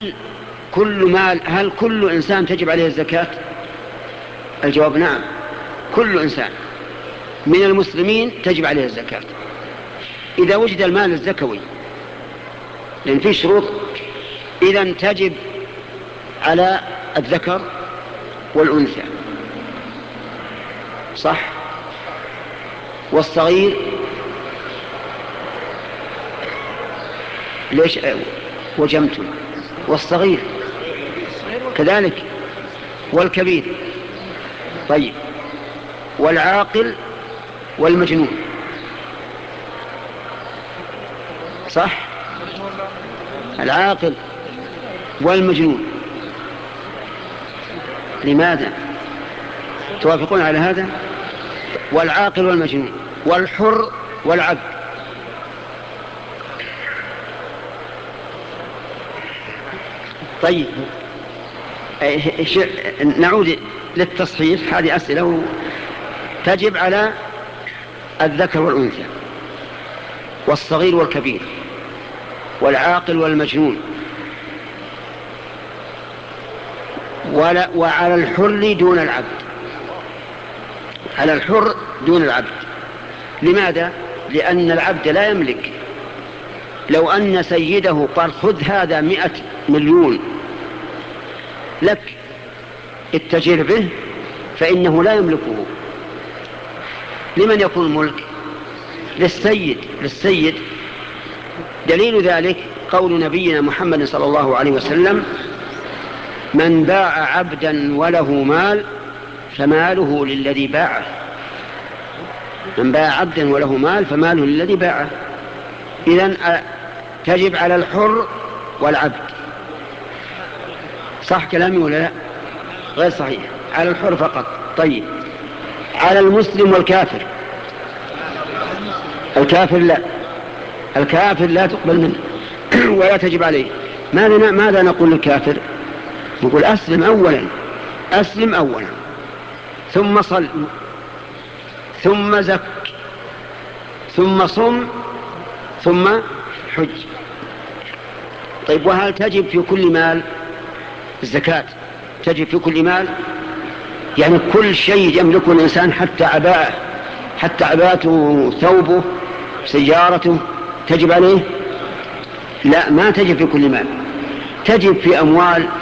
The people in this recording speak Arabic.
كل مال، هل كل إنسان تجب عليه الزكاة؟ الجواب نعم، كل إنسان من المسلمين تجب عليه الزكاة إذا وجد المال الزكوي، لأن فيه شروط. إذن تجب على الذكر والأنثى، صح؟ والصغير ليش وجمتم؟ والصغير كذلك، والكبير، طيب، والعاقل والمجنون، صح؟ العاقل والمجنون. لماذا توافقون على هذا؟ والعاقل والمجنون والحر والعبد. طيب، نعود للتصحيح. هذه أسئلة تجب على الذكر والأنثى والصغير والكبير والعاقل والمجنون، وعلى الحر دون العبد، على الحر دون العبد. لماذا؟ لأن العبد لا يملك. لو أن سيده قال خذ هذا 100 مليون لك اتجر به، فإنه لا يملكه. لمن يكون الملك؟ للسيد. دليل ذلك قول نبينا محمد صلى الله عليه وسلم: من باع عبدا وله مال فماله للذي باعه. من باع عبدا وله مال فماله للذي باعه. إذن تجب على الحر والعبد. صح كلامي ولا لا؟ غير صحيح، على الحر فقط. طيب، على المسلم والكافر؟ الكافر لا، الكافر لا تقبل منه ولا تجب عليه. ماذا نقول للكافر؟ نقول أسلم أولا ثم صل ثم زك ثم صم ثم حج. طيب، وهل تجب في كل مال الزكاة؟ تجب في كل مال، يعني كل شيء يملكه الإنسان، حتى عباءته، ثوبه، سيارته، تجب عليه؟ لا، ما تجب في كل مال. تجب في أموال